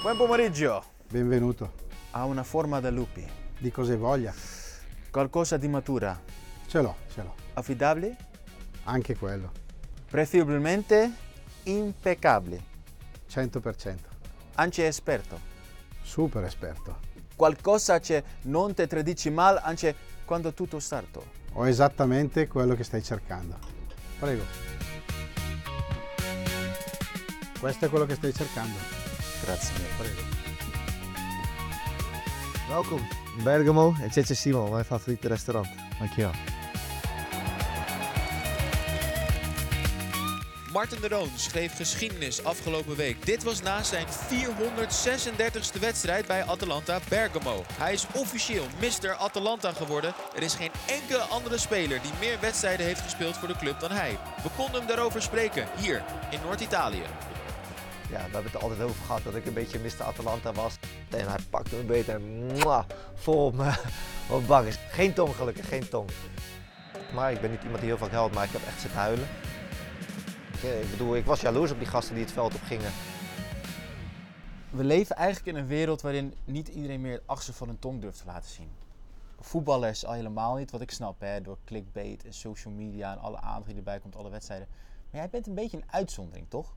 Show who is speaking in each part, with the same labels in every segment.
Speaker 1: Buon pomeriggio.
Speaker 2: Benvenuto.
Speaker 1: Ha una forma da lupi.
Speaker 2: Di cosa hai voglia?
Speaker 1: Qualcosa di matura.
Speaker 2: Ce l'ho.
Speaker 1: Affidabile.
Speaker 2: Anche quello.
Speaker 1: Preferibilmente impeccabile.
Speaker 2: 100%.
Speaker 1: Anche esperto.
Speaker 2: Super esperto.
Speaker 1: Qualcosa che non te tradici mal anche quando tutto starto.
Speaker 2: Ho esattamente quello che stai cercando. Prego. Questo è quello che stai cercando.
Speaker 1: Grazie mille.
Speaker 2: Prego.
Speaker 3: Welkom in Bergamo en Cece Simon, mijn favoriete restaurant.
Speaker 1: Dankjewel.
Speaker 4: Marten de Roon schreef geschiedenis afgelopen week. Dit was na zijn 436e wedstrijd bij Atalanta Bergamo. Hij is officieel Mr. Atalanta geworden. Er is geen enkele andere speler die meer wedstrijden heeft gespeeld voor de club dan hij. We konden hem daarover spreken, hier in Noord-Italië.
Speaker 3: Ja, we hebben het er altijd over gehad dat ik een beetje Mr. Atalanta was. En hij pakte me beter en vol op mijn bang is. Geen tong gelukkig, geen tong. Maar ik ben niet iemand die heel vaak huilt, maar ik heb echt zitten huilen. Ik bedoel, ik was jaloers op die gasten die het veld op gingen.
Speaker 1: We leven eigenlijk in een wereld waarin niet iedereen meer het achtste van hun tong durft te laten zien. Voetballers al helemaal niet, wat ik snap, hè, door clickbait en social media en alle aandacht die erbij komt, alle wedstrijden. Maar jij bent een beetje een uitzondering, toch?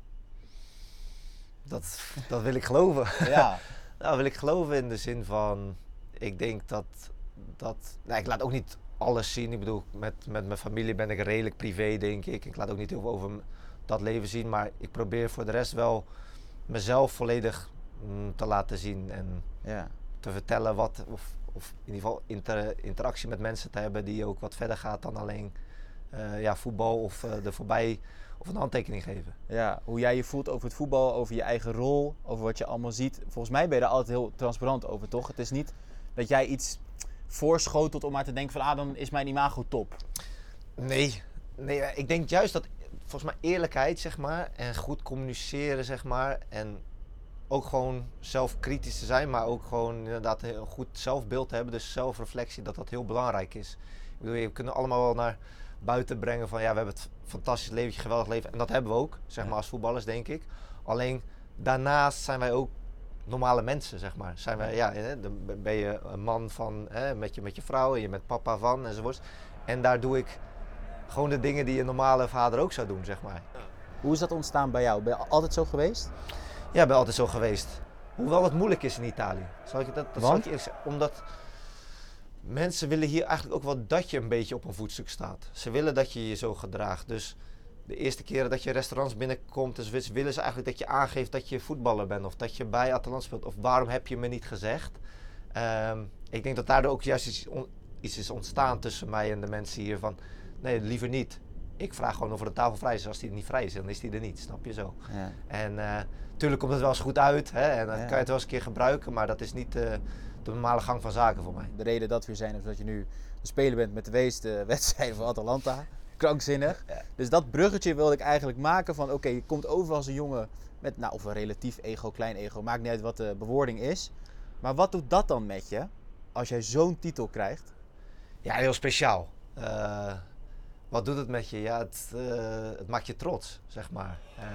Speaker 3: Dat wil ik geloven.
Speaker 1: Ja.
Speaker 3: Nou, wil ik geloven in de zin van, ik denk dat nou, ik laat ook niet alles zien. Ik bedoel, met mijn familie ben ik redelijk privé, denk ik. Ik laat ook niet heel veel over dat leven zien, maar ik probeer voor de rest wel mezelf volledig te laten zien en te vertellen wat, of in ieder geval interactie met mensen te hebben die ook wat verder gaat dan alleen voetbal of er voorbij of een handtekening geven.
Speaker 1: Ja, hoe jij je voelt over het voetbal, over je eigen rol, over wat je allemaal ziet. Volgens mij ben je daar altijd heel transparant over, toch? Het is niet dat jij iets voorschotelt om maar te denken van, dan is mijn imago top.
Speaker 3: Nee, ik denk juist dat volgens mij eerlijkheid, zeg maar, en goed communiceren, zeg maar, en ook gewoon zelfkritisch te zijn, maar ook gewoon inderdaad een goed zelfbeeld te hebben, dus zelfreflectie, dat heel belangrijk is. Ik bedoel, we kunnen allemaal wel naar buiten brengen van, ja, we hebben het fantastisch leventje, geweldig leven, en dat hebben we ook, zeg maar, als voetballers, denk ik. Alleen daarnaast zijn wij ook normale mensen, zeg maar. Zijn wij, dan ben je een man van, met je vrouw en je bent papa van enzovoort. En daar doe ik gewoon de dingen die een normale vader ook zou doen, zeg maar.
Speaker 1: Hoe is dat ontstaan bij jou? Ben je altijd zo geweest?
Speaker 3: Ja, ik ben altijd zo geweest. Hoewel het moeilijk is in Italië. Zal ik eerlijk zeggen. Omdat mensen willen hier eigenlijk ook wel dat je een beetje op een voetstuk staat. Ze willen dat je je zo gedraagt. Dus de eerste keren dat je restaurants binnenkomt, dus willen ze eigenlijk dat je aangeeft dat je voetballer bent. Of dat je bij Atalanta speelt. Of waarom heb je me niet gezegd? Ik denk dat daardoor ook juist iets is ontstaan tussen mij en de mensen hier van, nee, liever niet. Ik vraag gewoon of er de tafel vrij is. Als die er niet vrij is, dan is die er niet. Snap je zo? Ja. En natuurlijk komt het wel eens goed uit. Hè, en dan kan je het wel eens een keer gebruiken. Maar dat is niet de normale gang van zaken voor mij.
Speaker 1: De reden dat we hier zijn is dat je nu de speler bent met de meeste wedstrijden van Atalanta. Krankzinnig. Ja. Dus dat bruggetje wilde ik eigenlijk maken van, oké, je komt over als een jongen met, of een relatief ego, klein ego. Maakt niet uit wat de bewoording is. Maar wat doet dat dan met je als jij zo'n titel krijgt?
Speaker 3: Ja, heel speciaal. Wat doet het met je? Ja, het maakt je trots, zeg maar.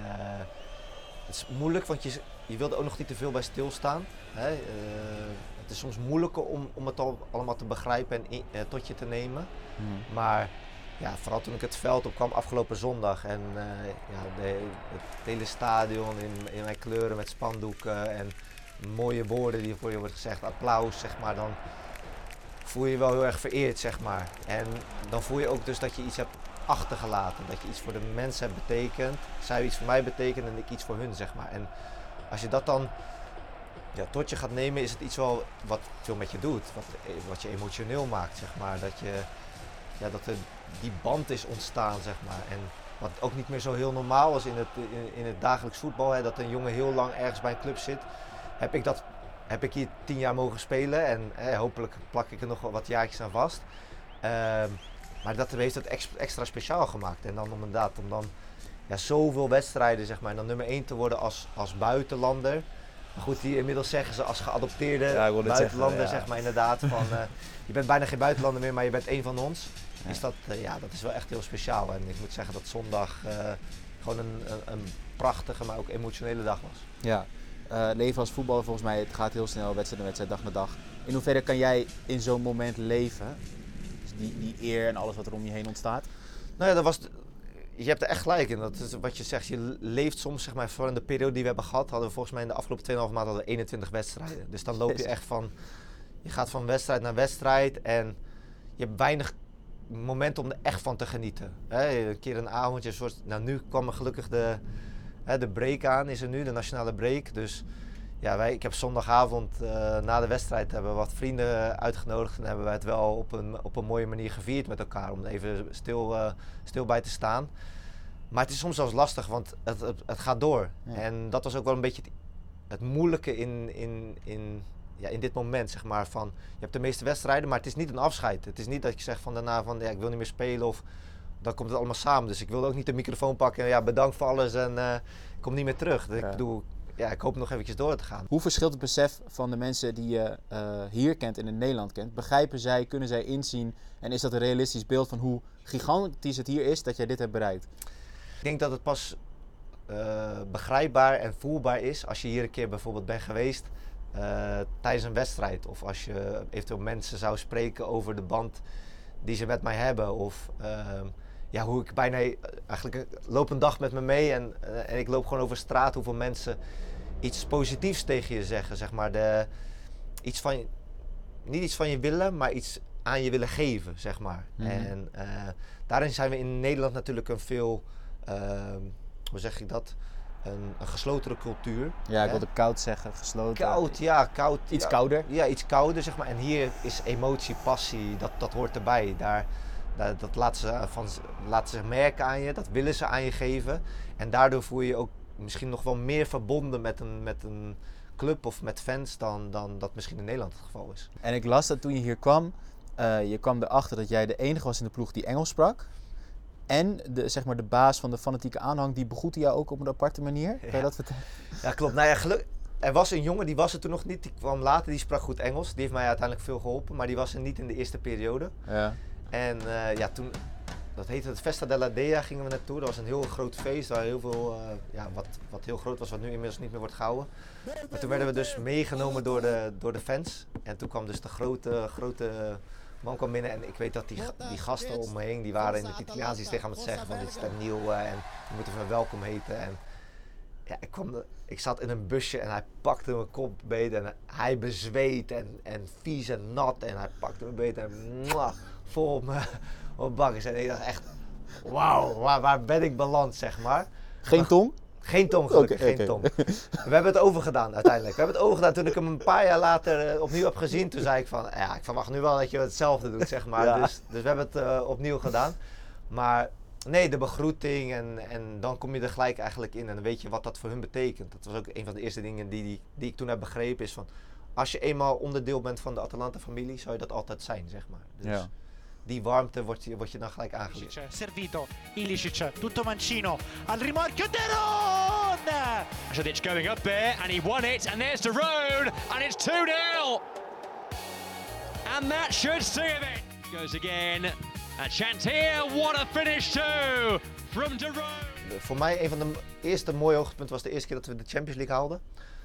Speaker 3: Het is moeilijk, want je wilt er ook nog niet te veel bij stilstaan. Hè? Het is soms moeilijker om het allemaal te begrijpen en tot je te nemen. Maar ja, vooral toen ik het veld op kwam afgelopen zondag en het hele stadion in mijn kleuren met spandoeken en mooie woorden die voor je wordt gezegd, applaus, zeg maar, dan voel je je wel heel erg vereerd, zeg maar. En dan voel je ook dus dat je iets hebt achtergelaten, dat je iets voor de mensen hebt betekend, zij iets voor mij betekenen en ik iets voor hun, zeg maar. En als je dat dan tot je gaat nemen, is het iets wel wat veel met je doet, wat je emotioneel maakt, zeg maar. Dat er die band is ontstaan, zeg maar. En wat ook niet meer zo heel normaal is in het dagelijks voetbal, hè, dat een jongen heel lang ergens bij een club zit, heb ik hier 10 jaar mogen spelen en hopelijk plak ik er nog wat jaartjes aan vast. Maar dat heeft het extra speciaal gemaakt. En dan om dan zoveel wedstrijden, zeg maar, en dan nummer 1 te worden als buitenlander. Maar goed, inmiddels zeggen ze als geadopteerde buitenlander, zeg maar, inderdaad. Van, je bent bijna geen buitenlander meer, maar je bent één van ons. Ja. Is dat is wel echt heel speciaal. En ik moet zeggen dat zondag gewoon een prachtige, maar ook emotionele dag was.
Speaker 1: Ja. leven als voetballer volgens mij, het gaat heel snel, wedstrijd na wedstrijd, dag na dag. In hoeverre kan jij in zo'n moment leven? Dus die eer en alles wat er om je heen ontstaat?
Speaker 3: Nou ja, je hebt er echt gelijk in. Dat is wat je zegt, je leeft soms, zeg maar, voor in de periode die we hebben gehad, hadden we volgens mij in de afgelopen 2,5 maanden hadden we 21 wedstrijden. Dus dan loop je echt je gaat van wedstrijd naar wedstrijd en je hebt weinig momenten om er echt van te genieten. Een keer een avondje, nou nu kwam er gelukkig de break aan, is er nu, de nationale break. Dus ja, ik heb zondagavond na de wedstrijd hebben we wat vrienden uitgenodigd en hebben wij het wel op een mooie manier gevierd met elkaar om even stil bij te staan. Maar het is soms zelfs lastig, want het gaat door. Ja. En dat was ook wel een beetje het moeilijke in dit moment, zeg maar. Van, je hebt de meeste wedstrijden, maar het is niet een afscheid. Het is niet dat je zegt van daarna van ja, ik wil niet meer spelen of dan komt het allemaal samen. Dus ik wilde ook niet de microfoon pakken en ja, bedankt voor alles en ik kom niet meer terug. Dus ik hoop nog eventjes door te gaan.
Speaker 1: Hoe verschilt het besef van de mensen die je hier kent en in Nederland kent? Begrijpen zij, kunnen zij inzien en is dat een realistisch beeld van hoe gigantisch het hier is dat jij dit hebt bereikt?
Speaker 3: Ik denk dat het pas begrijpbaar en voelbaar is als je hier een keer bijvoorbeeld bent geweest tijdens een wedstrijd. Of als je eventueel mensen zou spreken over de band die ze met mij hebben. Of hoe ik bijna eigenlijk loop een dag met me mee en ik loop gewoon over straat. Hoeveel mensen iets positiefs tegen je zeggen. Zeg maar niet iets van je willen, maar iets aan je willen geven. Zeg maar. Mm-hmm. En daarin zijn we in Nederland natuurlijk een veel, hoe zeg ik dat? Een geslotere cultuur.
Speaker 1: Ja, ik wilde koud zeggen, gesloten.
Speaker 3: Koud.
Speaker 1: Iets kouder.
Speaker 3: Ja, iets kouder, zeg maar. En hier is emotie, passie, dat hoort erbij. Dat laten ze merken aan je, dat willen ze aan je geven. En daardoor voel je je ook misschien nog wel meer verbonden met een club of met fans dan dat misschien in Nederland het geval is.
Speaker 1: En ik las dat toen je hier kwam, je kwam erachter dat jij de enige was in de ploeg die Engels sprak. En de baas van de fanatieke aanhang, die begroette jou ook op een aparte manier. Kan je dat vertellen?
Speaker 3: Ja, klopt. Nou ja, er was een jongen, die was er toen nog niet. Die kwam later, die sprak goed Engels. Die heeft mij uiteindelijk veel geholpen, maar die was er niet in de eerste periode.
Speaker 1: Ja.
Speaker 3: En toen, dat heette het Festa della Dea, gingen we naartoe. Dat was een heel groot feest, waar heel veel, wat heel groot was, wat nu inmiddels niet meer wordt gehouden. Maar toen werden we dus meegenomen door de fans. En toen kwam dus de grote man kwam binnen en ik weet dat die gasten om me heen, die waren in het Italiaans iets tegen hem te zeggen van dit is ten nieuw en we moeten hem welkom heten. En ja, ik zat in een busje en hij pakte mijn kop beet en hij bezweet en vies en nat en hij pakte me beet en vol op mijn bakkers. En ik dacht echt, wauw, waar ben ik beland, zeg maar.
Speaker 1: Geen tong?
Speaker 3: Geen tong, gelukkig, geen tong. We hebben het overgedaan uiteindelijk. We hebben het overgedaan toen ik hem een paar jaar later opnieuw heb gezien. Toen zei ik van, ja, ik verwacht nu wel dat je hetzelfde doet, zeg maar. Ja. Dus we hebben het opnieuw gedaan. Maar nee, de begroeting en dan kom je er gelijk eigenlijk in. En dan weet je wat dat voor hun betekent. Dat was ook een van de eerste dingen die ik toen heb begrepen. Is van, als je eenmaal onderdeel bent van de Atalanta-familie, zou je dat altijd zijn, zeg maar. Dus ja. Die warmte wordt je dan gelijk aangeleerd.
Speaker 5: Servito, Ilicic, tutto mancino, al rimorchio De Roon! Žadić going up there and he won it and there's De Roon and it's 2-0! And that should sing of it! Goes again, a chance here, what a finish too from De Roon!
Speaker 3: Voor mij een van de eerste mooie hoogtepunten was de eerste keer dat we de Champions League haalden.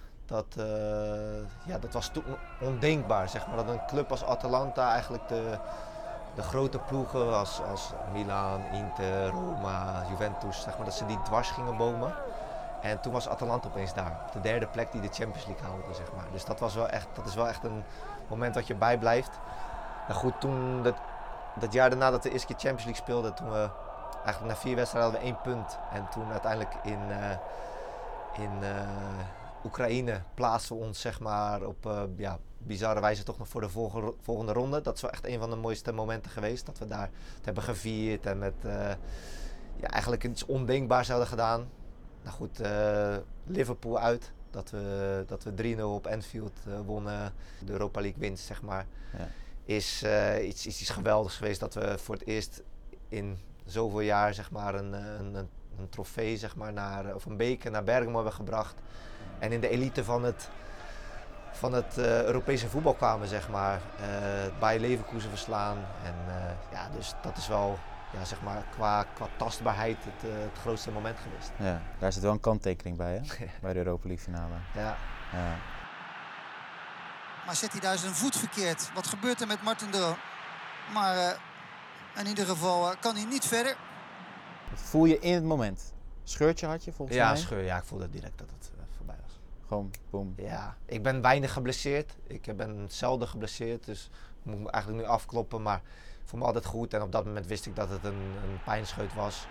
Speaker 3: Dat was toen ondenkbaar, zeg maar, dat een club als Atalanta eigenlijk de grote ploegen als Milan, Inter, Roma, Juventus, zeg maar, dat ze die dwars gingen bomen. En toen was Atalanta opeens daar, op de derde plek die de Champions League haalde, zeg maar. Dus dat is wel echt een moment dat je bijblijft. En goed, toen dat jaar daarna dat we de eerste keer Champions League speelden, toen we eigenlijk na 4 wedstrijden hadden we 1 punt. En toen uiteindelijk in Oekraïne plaatsen we ons, zeg maar, op bizarre wijze toch nog voor de volgende ronde. Dat is wel echt een van de mooiste momenten geweest. Dat we daar het hebben gevierd en met eigenlijk iets ondenkbaars hadden gedaan. Nou goed, Liverpool uit. Dat we 3-0 op Anfield wonnen. De Europa League winst, zeg maar. Ja. Is iets geweldigs geweest dat we voor het eerst in zoveel jaar, zeg maar, een trofee, zeg maar, of een beker naar Bergamo hebben gebracht. En in de elite van het Europese voetbal kwamen, zeg maar. Bayer Leverkusen verslaan. En dus dat is wel ja, zeg maar, qua tastbaarheid het grootste moment geweest.
Speaker 1: Ja, daar zit wel een kanttekening bij, hè? Bij de Europa League finale.
Speaker 3: Ja.
Speaker 1: Ja.
Speaker 6: Maar zet hij daar zijn voet verkeerd? Wat gebeurt er met Martin de Roon? Maar in ieder geval kan hij niet verder.
Speaker 1: Dat voel je in het moment. Scheurtje had je volgens mij?
Speaker 3: Ja, ik voelde direct dat het voorbij was.
Speaker 1: Gewoon, boom.
Speaker 3: Ja, ik ben weinig geblesseerd. Ik ben zelden geblesseerd, dus ik moet me eigenlijk nu afkloppen. Maar ik voel me altijd goed en op dat moment wist ik dat het een pijnscheut was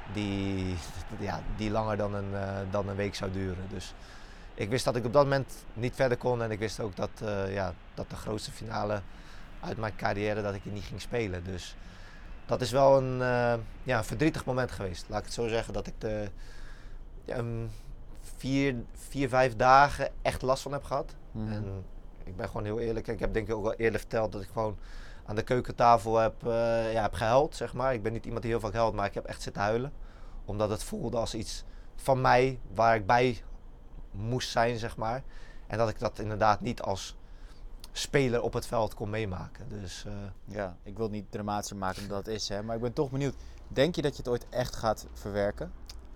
Speaker 3: die langer dan een week zou duren. Dus ik wist dat ik op dat moment niet verder kon en ik wist ook dat de grootste finale uit mijn carrière dat ik die niet ging spelen. Dus dat is wel een verdrietig moment geweest. Laat ik het zo zeggen dat ik de 4-5 dagen echt last van heb gehad.
Speaker 1: Mhm.
Speaker 3: En ik ben gewoon heel eerlijk. Ik heb denk ik ook al eerder verteld dat ik gewoon aan de keukentafel heb gehuild, zeg maar. Ik ben niet iemand die heel vaak huilt, maar ik heb echt zitten huilen. Omdat het voelde als iets van mij waar ik bij moest zijn, zeg maar. En dat ik dat inderdaad niet als speler op het veld kon meemaken. Dus,
Speaker 1: Ja, ik wil het niet dramatischer maken dan dat het is, hè. Maar ik ben toch benieuwd. Denk je dat je het ooit echt gaat verwerken?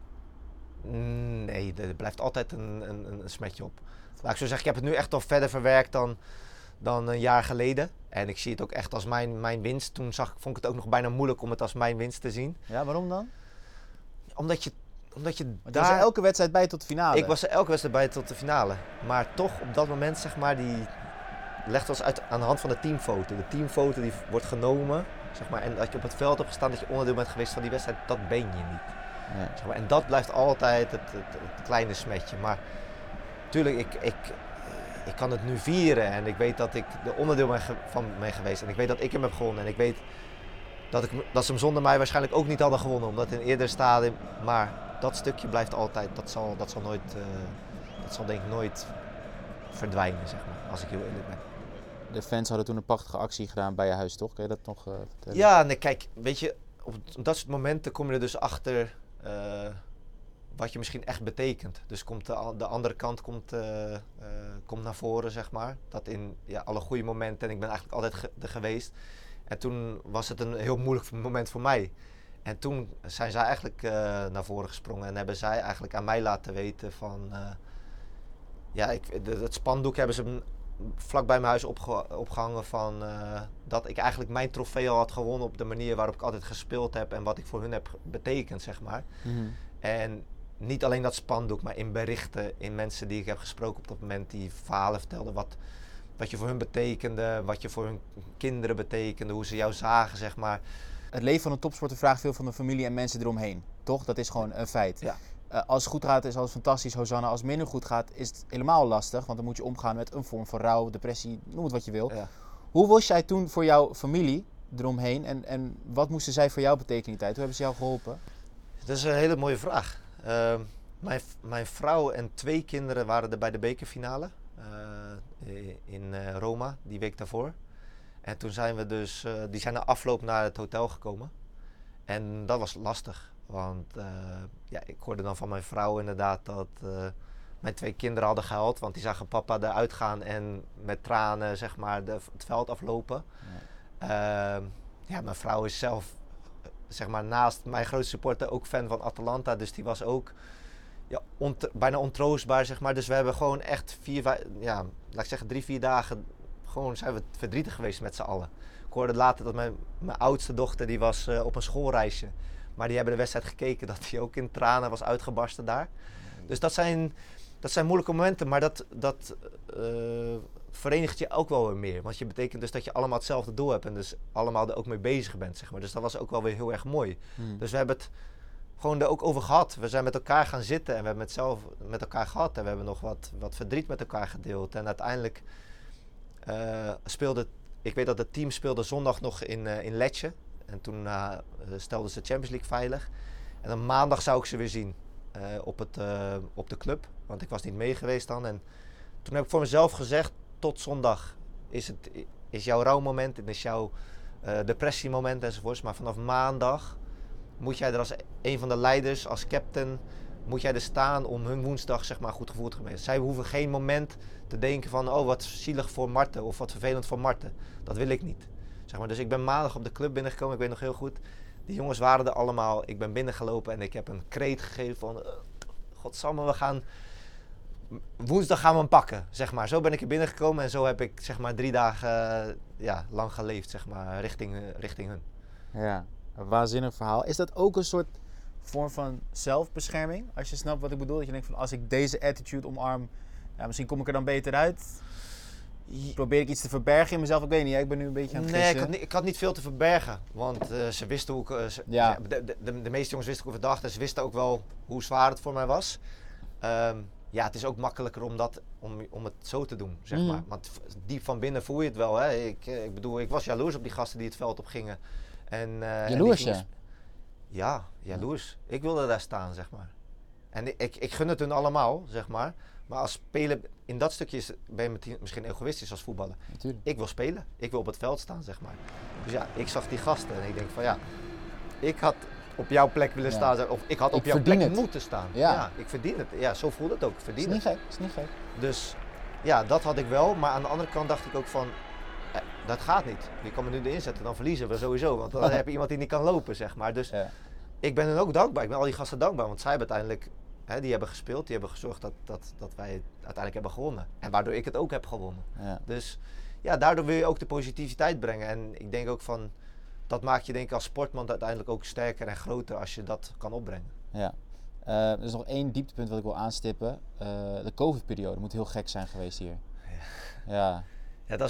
Speaker 3: nee, er blijft altijd een smetje op. Laat ik zo zeggen, ik heb het nu echt al verder verwerkt dan een jaar geleden. En ik zie het ook echt als mijn winst. Toen vond ik het ook nog bijna moeilijk om het als mijn winst te zien.
Speaker 1: Ja, waarom dan?
Speaker 3: Omdat je
Speaker 1: Want je
Speaker 3: daar...
Speaker 1: was er elke wedstrijd bij tot de finale.
Speaker 3: Ik was er elke wedstrijd bij tot de finale. Maar toch op dat moment, zeg maar, die legt ons uit aan de hand van de teamfoto. De teamfoto die wordt genomen, zeg maar, en dat je op het veld hebt gestaan, dat je onderdeel bent geweest van die wedstrijd, dat ben je niet.
Speaker 1: Ja.
Speaker 3: Zeg maar, en dat blijft altijd het kleine smetje. Maar natuurlijk, ik kan het nu vieren en ik weet dat ik er onderdeel van ben geweest. En ik weet dat ik hem heb gewonnen. En ik weet dat ze hem zonder mij waarschijnlijk ook niet hadden gewonnen, omdat in een eerder stadium. Maar dat stukje blijft altijd, dat zal denk ik nooit verdwijnen, zeg maar, als ik heel eerlijk ben.
Speaker 1: De fans hadden toen een prachtige actie gedaan bij je huis, toch? Kun je dat nog vertellen?
Speaker 3: Ja, nee, kijk, weet je, op dat soort momenten kom je er dus achter wat je misschien echt betekent. Dus komt de andere kant komt naar voren, zeg maar. Dat in alle goede momenten, en ik ben eigenlijk altijd er geweest. En toen was het een heel moeilijk moment voor mij. En toen zijn zij eigenlijk naar voren gesprongen en hebben zij eigenlijk aan mij laten weten van... het spandoek hebben ze vlak bij mijn huis opgehangen van dat ik eigenlijk mijn trofee al had gewonnen op de manier waarop ik altijd gespeeld heb en wat ik voor hun heb betekend, zeg maar.
Speaker 1: Mm-hmm.
Speaker 3: En niet alleen dat spandoek, maar in berichten, in mensen die ik heb gesproken op dat moment, die verhalen vertelden wat je voor hun betekende, wat je voor hun kinderen betekende, hoe ze jou zagen, zeg maar.
Speaker 1: Het leven van een topsporter vraagt veel van de familie en mensen eromheen, toch? Dat is gewoon een feit.
Speaker 3: Ja.
Speaker 1: Als het goed gaat is alles fantastisch, Hosanna. Als het minder goed gaat is het helemaal lastig, want dan moet je omgaan met een vorm van rouw, depressie, noem het wat je wil. Ja. Hoe was jij toen voor jouw familie eromheen en wat moesten zij voor jou betekenen in die tijd? Hoe hebben ze jou geholpen?
Speaker 3: Dat is een hele mooie vraag. Mijn vrouw en 2 kinderen waren er bij de bekerfinale in Roma, die week daarvoor. En toen zijn we dus, die zijn na afloop naar het hotel gekomen. En dat was lastig, want ik hoorde dan van mijn vrouw inderdaad dat mijn 2 kinderen hadden gehuild. Want die zagen papa eruit gaan en met tranen, zeg maar, het veld aflopen. Ja. Mijn vrouw is zelf, zeg maar, naast mijn grootste supporter ook fan van Atalanta. Dus die was ook bijna ontroostbaar, zeg maar. Dus we hebben gewoon echt 3-4 dagen gewoon zijn we verdrietig geweest met z'n allen. Ik hoorde later dat mijn oudste dochter, die was op een schoolreisje. Maar die hebben de wedstrijd gekeken dat hij ook in tranen was uitgebarsten daar. Dus dat zijn moeilijke momenten, maar dat verenigt je ook wel weer meer. Want je betekent dus dat je allemaal hetzelfde doel hebt en dus allemaal er ook mee bezig bent, zeg maar. Dus dat was ook wel weer heel erg mooi. Dus we hebben het gewoon er ook over gehad. We zijn met elkaar gaan zitten en we hebben het zelf met elkaar gehad. En we hebben nog wat verdriet met elkaar gedeeld. En uiteindelijk ik weet dat het team speelde zondag nog in Lecce. En toen stelden ze de Champions League veilig. En dan maandag zou ik ze weer zien op de club. Want ik was niet mee geweest dan. En toen heb ik voor mezelf gezegd, tot zondag is jouw rouwmoment en is jouw depressiemoment enzovoorts. Maar vanaf maandag moet jij er als een van de leiders, als captain, moet jij er staan om hun woensdag, zeg maar, goed gevoel te geven. Zij hoeven geen moment te denken van, oh, wat zielig voor Marten of wat vervelend voor Marten. Dat wil ik niet. Zeg maar. Dus ik ben maandag op de club binnengekomen, ik weet nog heel goed. Die jongens waren er allemaal. Ik ben binnengelopen en ik heb een kreet gegeven van... Godsamme, woensdag gaan we hem pakken, zeg maar. Zo ben ik er binnengekomen en zo heb ik, zeg maar, 3 dagen lang geleefd, zeg maar, richting hun.
Speaker 1: Ja, een waanzinnig verhaal. Is dat ook een soort vorm van zelfbescherming? Als je snapt wat ik bedoel, dat je denkt van als ik deze attitude omarm, misschien kom ik er dan beter uit. Probeer ik iets te verbergen in mezelf? Ik weet niet, ik ben nu een beetje aan het gissen.
Speaker 3: Nee, ik had niet veel te verbergen, want ze wisten hoe ik... De meeste jongens wisten hoe ik verdacht en ze wisten ook wel hoe zwaar het voor mij was. Het is ook makkelijker om het zo te doen, zeg maar. Want diep van binnen voel je het wel, hè. Ik bedoel, ik was jaloers op die gasten die het veld op gingen.
Speaker 1: Jaloers, ja?
Speaker 3: Ja, jaloers. Ik wilde daar staan, zeg maar. En ik gun het hun allemaal, zeg maar. Maar als spelen, in dat stukje ben je misschien egoïstisch als voetballer.
Speaker 1: Natuurlijk.
Speaker 3: Ik wil spelen. Ik wil op het veld staan, zeg maar. Dus ja, ik zag die gasten en ik denk van ja, ik had op jouw plek willen staan. Of ik had op jouw plek moeten staan. Ja, ik verdien het. Ja, zo voelde het ook. Ik verdien het.
Speaker 1: Is niet gek.
Speaker 3: Dus ja, dat had ik wel. Maar aan de andere kant dacht ik ook van, dat gaat niet. Je kan me nu erin zetten, dan verliezen we sowieso. Want dan heb je iemand die niet kan lopen, zeg maar. Dus ik ben hen ook dankbaar. Ik ben al die gasten dankbaar. Want zij hebben uiteindelijk, die hebben gespeeld. Die hebben gezorgd dat wij het uiteindelijk hebben gewonnen. En waardoor ik het ook heb gewonnen. Ja. Dus ja, daardoor wil je ook de positiviteit brengen. En ik denk ook van, dat maakt je denk ik als sportman uiteindelijk ook sterker en groter als je dat kan opbrengen. Ja.
Speaker 1: Er is nog één dieptepunt wat ik wil aanstippen. De COVID-periode moet heel gek zijn geweest hier. Ja,
Speaker 3: dat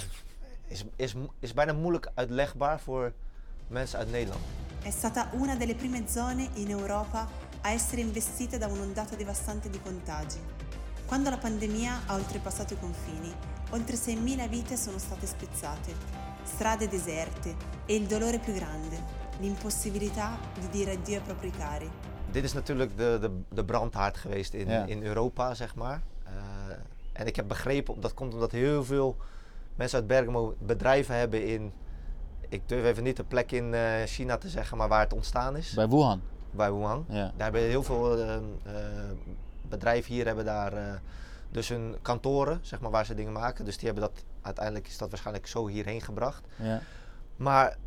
Speaker 3: is bijna moeilijk uitlegbaar voor mensen uit Nederland.
Speaker 7: È stata una delle prime zone in Europa a essere investita da un'ondata devastante di contagi. Quando la pandemia ha oltrepassato i confini, oltre 6.000 vite sono state spezzate, strade deserte e il dolore più grande, l'impossibilità di dire addio ai propri cari.
Speaker 3: Dit is natuurlijk de brandhaard geweest in Europa, zeg maar. En ik heb begrepen, dat komt omdat heel veel mensen uit Bergamo bedrijven hebben in, ik durf even niet de plek in China te zeggen, maar waar het ontstaan is.
Speaker 1: Bij Wuhan.
Speaker 3: Bij Wuhan. Ja. Daar hebben heel veel bedrijven hier hebben daar dus hun kantoren, zeg maar, waar ze dingen maken. Dus die hebben dat, uiteindelijk is dat waarschijnlijk zo hierheen gebracht. Ja. Maar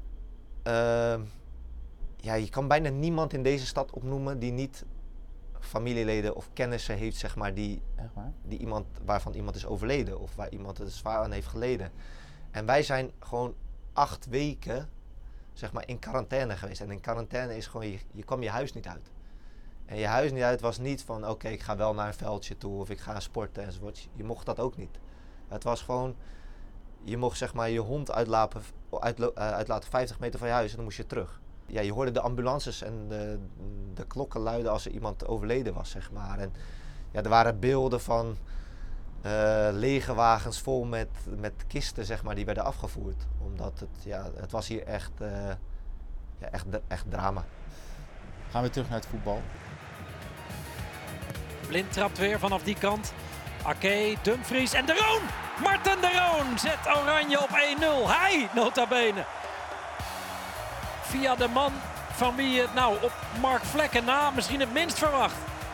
Speaker 3: je kan bijna niemand in deze stad opnoemen die niet familieleden of kennissen heeft, zeg maar, waarvan iemand is overleden of waar iemand er zwaar aan heeft geleden. En wij zijn gewoon 8 weken, zeg maar, in quarantaine geweest. En in quarantaine is gewoon, je kwam je huis niet uit. En je huis niet uit was niet van, oké, ik ga wel naar een veldje toe of ik ga sporten enzovoort. Je mocht dat ook niet. Het was gewoon, je mocht, zeg maar, je hond uitlaten 50 meter van je huis en dan moest je terug. Ja, je hoorde de ambulances en de klokken luiden als er iemand overleden was, zeg maar. En ja, er waren beelden van lege wagens vol met kisten, zeg maar, die werden afgevoerd. Omdat het was hier echt drama.
Speaker 1: Gaan we terug naar het voetbal.
Speaker 8: Blind trapt weer vanaf die kant. Ake, Dumfries en De Roon! Marten De Roon zet Oranje op 1-0. Hij, nota bene. Via de man van wie je het op Mark Vlekken na misschien het minst verwacht.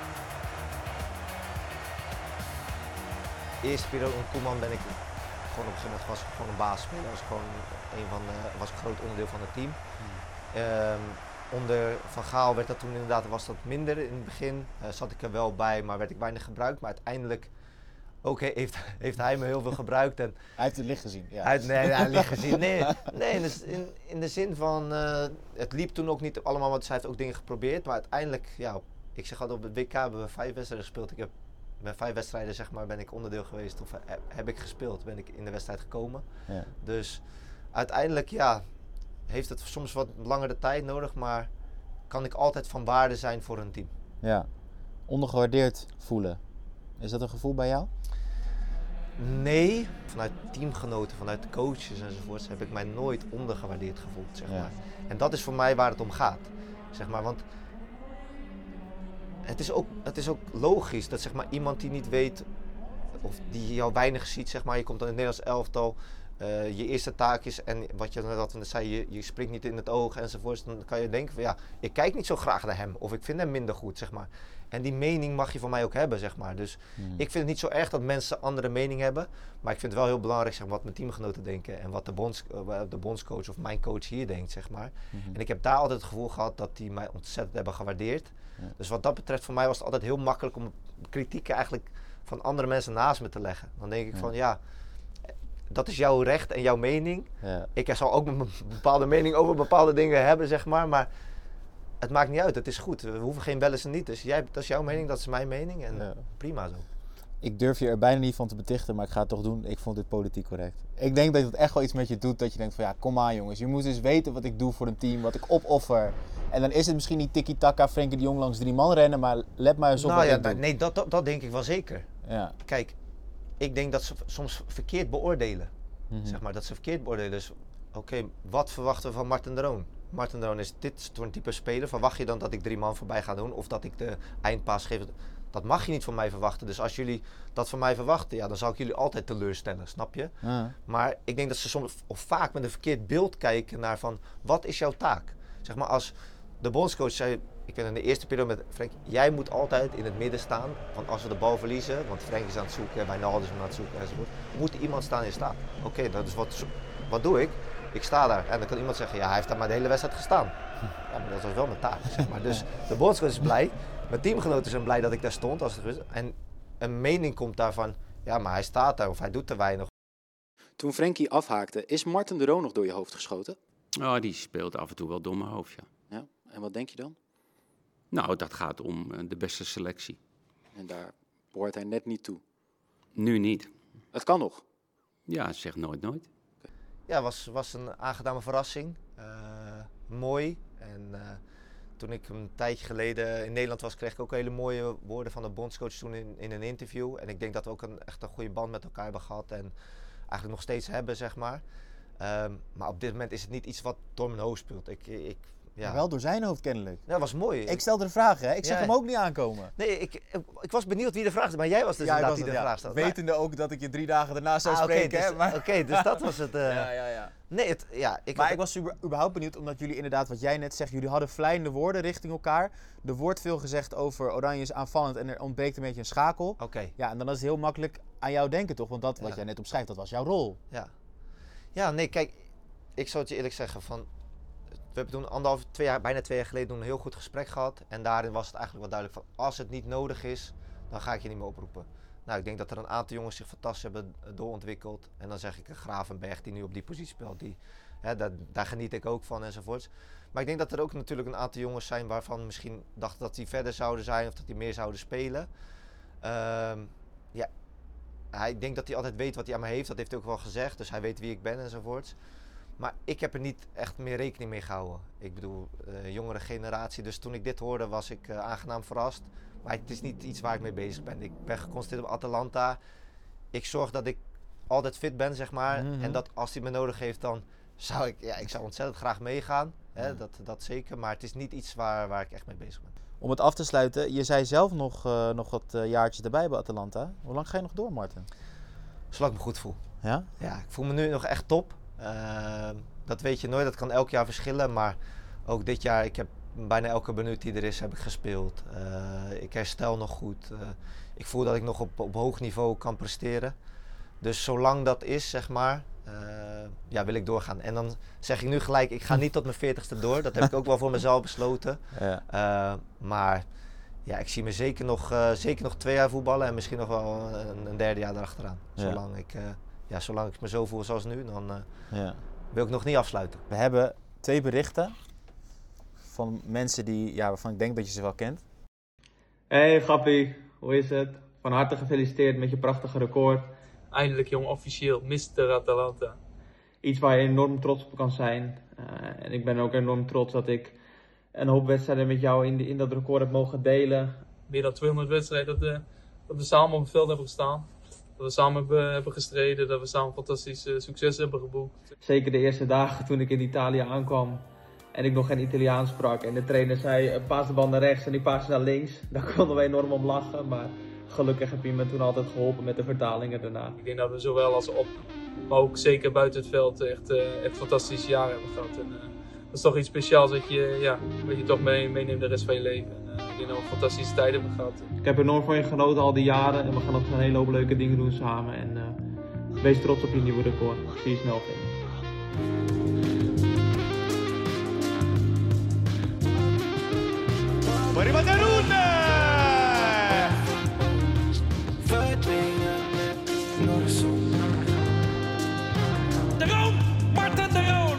Speaker 3: De eerste periode in Koeman ben ik gewoon op een gegeven moment was gewoon een basisspeler. Was een groot onderdeel van het team. Onder Van Gaal werd dat toen inderdaad was dat minder in het begin. Zat ik er wel bij, maar werd ik weinig gebruikt. Maar uiteindelijk heeft hij me heel veel gebruikt. En
Speaker 1: hij heeft het licht gezien. Ja.
Speaker 3: Hij heeft licht gezien. Nee, in de zin van, het liep toen ook niet allemaal, want hij heeft ook dingen geprobeerd. Maar uiteindelijk, ik zeg altijd, op het WK hebben we 5 wedstrijden gespeeld. Ik heb met 5 wedstrijden, zeg maar, ben ik onderdeel geweest of heb ik gespeeld, ben ik in de wedstrijd gekomen. Ja. Dus uiteindelijk, heeft het soms wat langere tijd nodig, maar kan ik altijd van waarde zijn voor een team. Ja,
Speaker 1: ondergewaardeerd voelen. Is dat een gevoel bij jou?
Speaker 3: Nee, vanuit teamgenoten, vanuit coaches enzovoorts heb ik mij nooit ondergewaardeerd gevoeld, zeg maar. En dat is voor mij waar het om gaat, zeg maar, want het is ook logisch dat, zeg maar, iemand die niet weet of die jou weinig ziet, zeg maar, je komt dan in het Nederlands elftal, je eerste taak is, en wat je net zei, je springt niet in het oog enzovoort, dan kan je denken van ja, ik kijk niet zo graag naar hem of ik vind hem minder goed, zeg maar. En die mening mag je van mij ook hebben, zeg maar. Dus ik vind het niet zo erg dat mensen andere mening hebben, maar ik vind het wel heel belangrijk, zeg maar, wat mijn teamgenoten denken en wat de bondscoach of mijn coach hier denkt, zeg maar. En ik heb daar altijd het gevoel gehad dat die mij ontzettend hebben gewaardeerd. Dus wat dat betreft, voor mij was het altijd heel makkelijk om kritieken eigenlijk van andere mensen naast me te leggen. Dan denk ik van ja, dat is jouw recht en jouw mening. Ja. Ik zal ook een bepaalde mening over bepaalde dingen hebben, zeg maar het maakt niet uit, het is goed. We hoeven geen wel eens en niet. Dus dat is jouw mening, dat is mijn mening en prima zo.
Speaker 1: Ik durf je er bijna niet van te betichten, maar ik ga het toch doen. Ik vond dit politiek correct. Ik denk dat het echt wel iets met je doet, dat je denkt van ja, kom aan jongens. Je moet dus weten wat ik doe voor een team, wat ik opoffer. En dan is het misschien niet tiki-taka, Frenkie de Jong langs 3 man rennen, maar let maar eens op wat ik doe.
Speaker 3: Nee, dat denk ik wel zeker. Ja. Kijk, ik denk dat ze soms verkeerd beoordelen. Zeg maar, dat ze verkeerd beoordelen. Dus oké, wat verwachten we van Marten de Roon? Marten de Roon is dit voor een type speler. Verwacht je dan dat ik 3 man voorbij ga doen of dat ik de eindpaas geef? Dat mag je niet van mij verwachten. Dus als jullie dat van mij verwachten, ja, dan zal ik jullie altijd teleurstellen, snap je? Maar ik denk dat ze soms of vaak met een verkeerd beeld kijken naar van, wat is jouw taak? Zeg maar, als de bondscoach zei, ik weet in de eerste periode met Frank, jij moet altijd in het midden staan. Want als we de bal verliezen, want Frank is aan het zoeken, Wijnaldum is aan het zoeken enzovoort, moet iemand staan in staat. Oké, dat is wat doe ik? Ik sta daar en dan kan iemand zeggen, ja, hij heeft daar maar de hele wedstrijd gestaan. Ja, maar dat was wel mijn taak, zeg maar. Dus de bondscoach is blij, mijn teamgenoten zijn blij dat ik daar stond. En een mening komt daarvan, ja, maar hij staat daar of hij doet te weinig.
Speaker 9: Toen Frenkie afhaakte, is Marten de Roon nog door je hoofd geschoten?
Speaker 10: Oh, die speelt af en toe wel door mijn hoofd, ja.
Speaker 9: Ja, en wat denk je dan?
Speaker 10: Nou, dat gaat om de beste selectie.
Speaker 9: En daar behoort hij net niet toe?
Speaker 10: Nu niet.
Speaker 9: Het kan nog?
Speaker 10: Ja, zeg nooit nooit.
Speaker 3: Ja, was een aangename verrassing. Mooi. En toen ik een tijdje geleden in Nederland was, kreeg ik ook hele mooie woorden van de bondscoach toen in een interview. En ik denk dat we ook echt een goede band met elkaar hebben gehad en eigenlijk nog steeds hebben, zeg maar. Maar op dit moment is het niet iets wat door mijn hoofd speelt. Ja.
Speaker 1: Maar wel door zijn hoofd kennelijk.
Speaker 3: Ja, dat was mooi.
Speaker 1: Ik stelde de vraag, hè? Ik zag hem ook niet aankomen.
Speaker 3: Nee, ik was benieuwd wie de vraag stelde, maar jij was dus inderdaad die de vraag stelde.
Speaker 1: Wetende ook dat ik je 3 dagen daarna zou spreken.
Speaker 3: Oké, dus dat was het.
Speaker 1: Ja.
Speaker 3: Nee,
Speaker 1: ik was überhaupt benieuwd, omdat jullie inderdaad, wat jij net zegt, jullie hadden vleiende woorden richting elkaar. Er wordt veel gezegd over Oranje is aanvallend en er ontbreekt een beetje een schakel.
Speaker 3: Oké.
Speaker 1: Ja, en dan is het heel makkelijk aan jou denken, toch? Want dat wat jij net omschrijft, dat was jouw rol.
Speaker 3: Ja, nee, kijk, ik zou het je eerlijk zeggen van... We hebben toen bijna 2 jaar geleden een heel goed gesprek gehad. En daarin was het eigenlijk wel duidelijk van, als het niet nodig is, dan ga ik je niet meer oproepen. Nou, ik denk dat er een aantal jongens zich fantastisch hebben doorontwikkeld. En dan zeg ik een Gravenberg die nu op die positie speelt. Daar geniet ik ook van enzovoorts. Maar ik denk dat er ook natuurlijk een aantal jongens zijn waarvan misschien dachten dat die verder zouden zijn of dat die meer zouden spelen. Ik denk dat hij altijd weet wat hij aan me heeft. Dat heeft hij ook wel gezegd. Dus hij weet wie ik ben enzovoorts. Maar ik heb er niet echt meer rekening mee gehouden. Ik bedoel, jongere generatie. Dus toen ik dit hoorde was ik aangenaam verrast. Maar het is niet iets waar ik mee bezig ben. Ik ben geconcentreerd op Atalanta. Ik zorg dat ik altijd fit ben, zeg maar. En dat als hij me nodig heeft, dan zou ik zou ontzettend graag meegaan. Hè? Dat zeker. Maar het is niet iets waar ik echt mee bezig ben.
Speaker 1: Om het af te sluiten, je zei zelf nog wat jaartjes erbij bij Atalanta. Hoe lang ga je nog door, Marten?
Speaker 3: Zolang ik me goed voel.
Speaker 1: Ja?
Speaker 3: Ja, ik voel me nu nog echt top. Dat weet je nooit, dat kan elk jaar verschillen. Maar ook dit jaar, ik heb bijna elke minuut die er is, heb ik gespeeld. Ik herstel nog goed. Ik voel dat ik nog op hoog niveau kan presteren. Dus zolang dat is, zeg maar, wil ik doorgaan. En dan zeg ik nu gelijk, ik ga niet tot mijn 40ste door. Dat heb ik ook wel voor mezelf besloten. Ja. Maar ja, ik zie me zeker nog 2 jaar voetballen en misschien nog wel een 3e jaar erachteraan. Ja. Zolang ik me zo voel zoals nu, dan wil ik nog niet afsluiten.
Speaker 1: We hebben 2 berichten van mensen waarvan ik denk dat je ze wel kent.
Speaker 11: Hey Gappie, hoe is het? Van harte gefeliciteerd met je prachtige record.
Speaker 12: Eindelijk jong, officieel, Mr. Atalanta.
Speaker 11: Iets waar je enorm trots op kan zijn. En ik ben ook enorm trots dat ik een hoop wedstrijden met jou in dat record heb mogen delen.
Speaker 12: Meer dan 200 wedstrijden dat we samen op het veld hebben gestaan. Dat we samen hebben gestreden, dat we samen fantastisch succes hebben geboekt.
Speaker 11: Zeker de eerste dagen toen ik in Italië aankwam en ik nog geen Italiaans sprak. En de trainer zei, paas de bal naar rechts en ik paas naar links. Daar konden we enorm om lachen, maar gelukkig heb je me toen altijd geholpen met de vertalingen daarna.
Speaker 12: Ik denk dat we zowel als op Maar ook zeker buiten het veld echt fantastische jaren hebben gehad. En, dat is toch iets speciaals wat je toch meeneemt de rest van je leven. En ik denk dat we fantastische tijden hebben gehad.
Speaker 11: Ik heb enorm van je genoten al die jaren en we gaan nog een hele hoop leuke dingen doen samen. En wees trots op je nieuwe record. Zie je snel, Frenkie.
Speaker 5: Arriva De Roon! De Roon! Marten De Roon!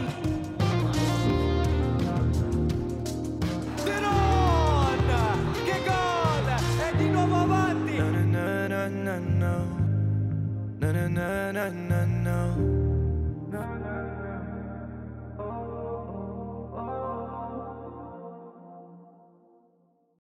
Speaker 5: De Roon! Che gol! È di nuovo avanti! No.